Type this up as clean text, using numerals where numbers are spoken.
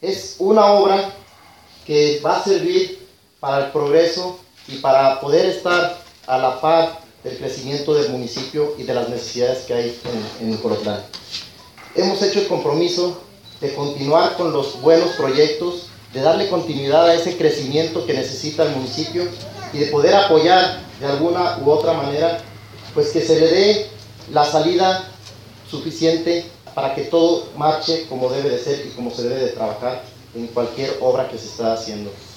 Es una obra que va a servir para el progreso y para poder estar a la par del crecimiento del municipio y de las necesidades que hay en Colotlán. Hemos hecho el compromiso de continuar con los buenos proyectos, de darle continuidad a ese crecimiento que necesita el municipio y de poder apoyar de alguna u otra manera, pues que se le dé la salida suficiente para que todo marche como debe de ser y como se debe de trabajar en cualquier obra que se está haciendo.